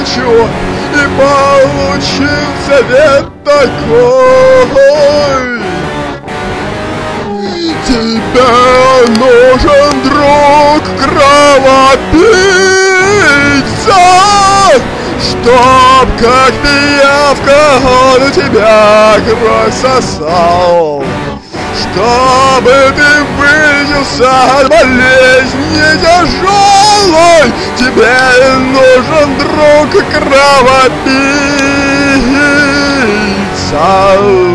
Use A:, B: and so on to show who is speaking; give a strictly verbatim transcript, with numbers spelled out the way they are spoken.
A: навстречу, и получился вид такой. Тебе нужен друг кровопийца, чтоб как пиявка он у тебя кровь сосал, чтобы ты вылечился от болезни тяжелой. Тебе нужен друг кровопийца.